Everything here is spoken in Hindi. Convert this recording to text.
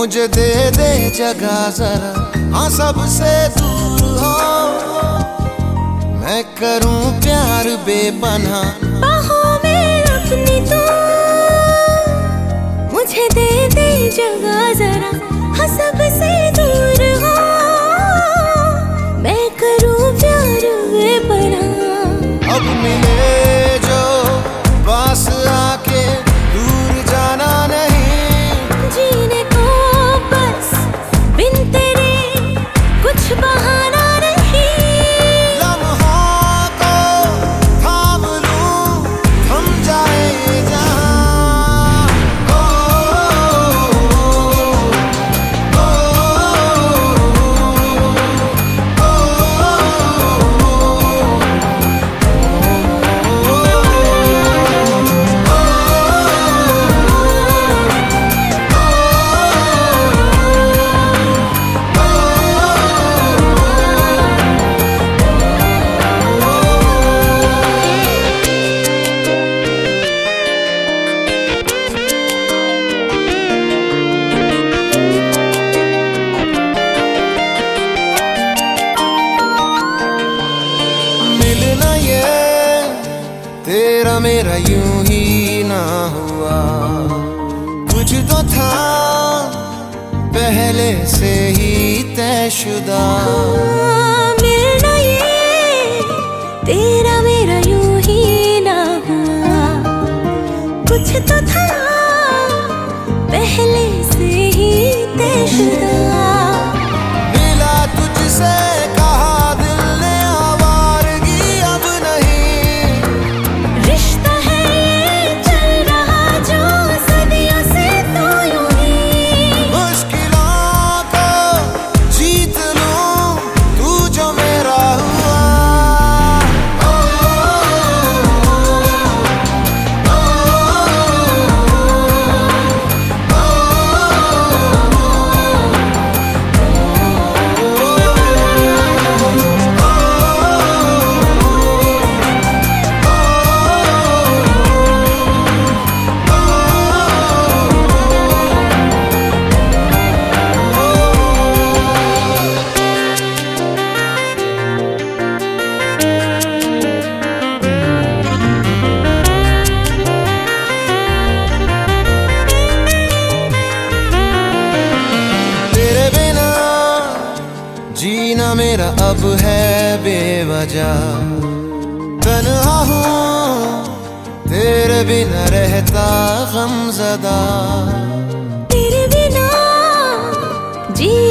मुझे दे दे जगह जरा, हाँ सबसे दूर हो। मैं करूं प्यार बेपनाह, बाहों में अपनी तू मुझे दे दे जगह जरा, हाँ सबसे दूर हो। मैं करूं प्यार बेपनाह। अब मिले जो पास आके दूर जाना नहीं, जीने को बस बिन तेरे कुछ बहाना नहीं। लम्हों को थाम लूं, थम जाए जहां। तेरा मेरा यूं ही ना हुआ, कुछ तो था पहले से ही तयशुदा। मिलना ये तेरा मेरा यूं ही ना हुआ, कुछ तो था पहले से ही तयशुदा। मिला तुझसे कहा दिल ने आवारगी अब नहीं, रिश्ता है ये चल रहा जो सदियों से तो यूं ही। मुश्किलों को जीत लूं तू जो मेरा हुआ। जीना मेरा अब है बेवजह, तन्हा हूँ तेरे बिना रहता गमज़दा। तेरे बिना जी